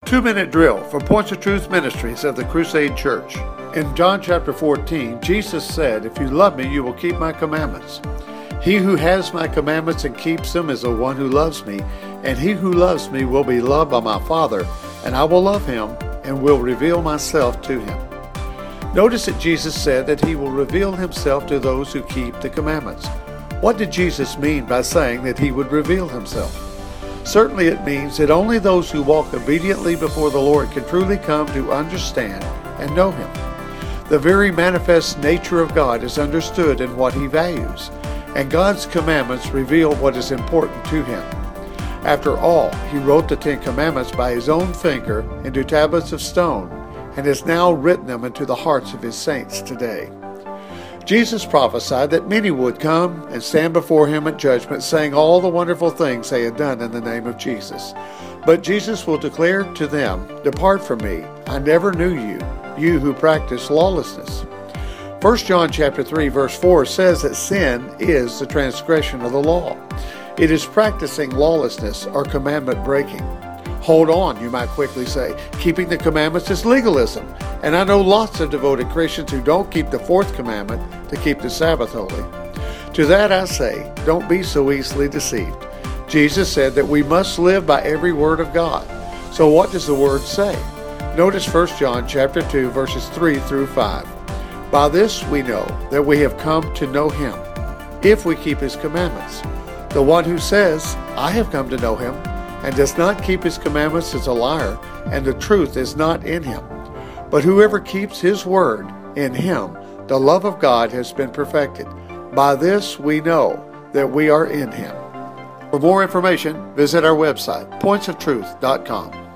2-minute drill from Points of Truth Ministries of the Crusade Church. In John chapter 14, Jesus said, "If you love me, you will keep my commandments. He who has my commandments and keeps them is the one who loves me, and he who loves me will be loved by my Father, and I will love him and will reveal myself to him." Notice that Jesus said that he will reveal himself to those who keep the commandments. What did Jesus mean by saying that he would reveal himself? Certainly it means that only those who walk obediently before the Lord can truly come to understand and know him. The very manifest nature of God is understood in what he values, and God's commandments reveal what is important to him. After all, he wrote the 10 Commandments by his own finger into tablets of stone, and has now written them into the hearts of his saints today. Jesus prophesied that many would come and stand before him at judgment, saying all the wonderful things they had done in the name of Jesus. But Jesus will declare to them, "Depart from me, I never knew you, you who practice lawlessness." 1 John chapter 3 verse 4 says that sin is the transgression of the law. It is practicing lawlessness or commandment breaking. Hold on, you might quickly say. Keeping the commandments is legalism. And I know lots of devoted Christians who don't keep the 4th commandment to keep the Sabbath holy. To that I say, don't be so easily deceived. Jesus said that we must live by every word of God. So what does the word say? Notice 1 John chapter 2 verses 3 through 5. By this we know that we have come to know him, if we keep his commandments. The one who says, "I have come to know him," and does not keep his commandments is a liar, and the truth is not in him. But whoever keeps his word, in him the love of God has been perfected. By this we know that we are in him. For more information, visit our website, pointsoftruth.com.